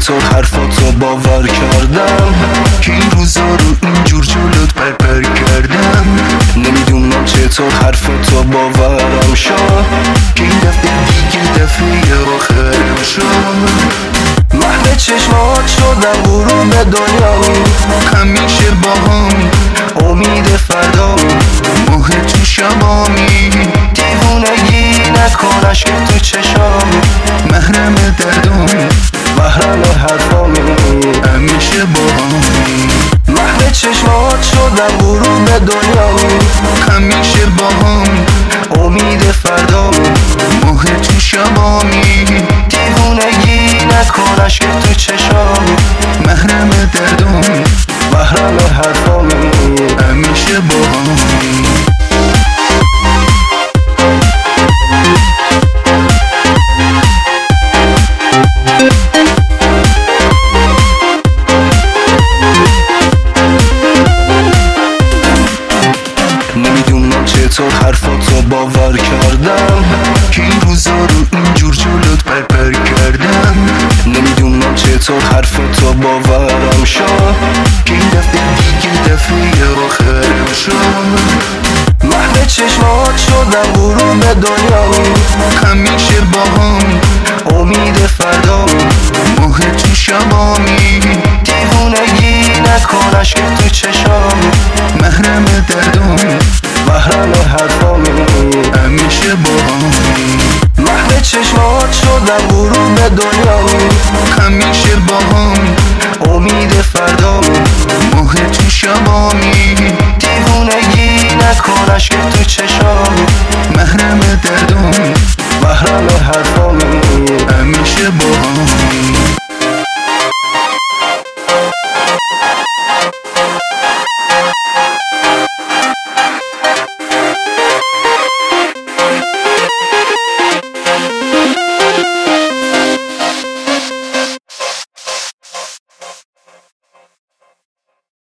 چطور حرفاتو باور کردم که این روزا رو اینجور جلوت پرپر کردم. نمیدونم چطور حرفاتو باورم شد که این دفعه دیگه دفعه آخرم شد. محو چشمات شدم غروب دنیامی، همیشه باهامی امید فردامی، ماه تو شبامی، دیوونگی نکن عشق تو چشامی، محرم دردامی محرم حرفامی همیشه باهامی. محو چشمات شدم غروب دنیامی، همیشه باهامی امید فردامی، ماه تو شبامی، دیوونگی نکن عشق تو چشامی، محرم دردامی محرم حرفامی همیشه باهامی. نمیدونم چطور حرفاتو باور کردم که این روزا رو اینجور جلوت پرپر کردم. نمیدونم چطور حرفاتو باورم شد که این دفعه دیگه دفعه آخرم شد. محو چشمات شدم غروب دنیامی، همیشه باهامی امید فردامی، ماه تو شبامی، دیوونگی نکن عشق تو چشامی، محرم دردامی محرم حرفامی همیشه باهامی. محو چشمات شدم غروب دنیامی، همیشه باهامی امید فردامی، ماه تو شبامی،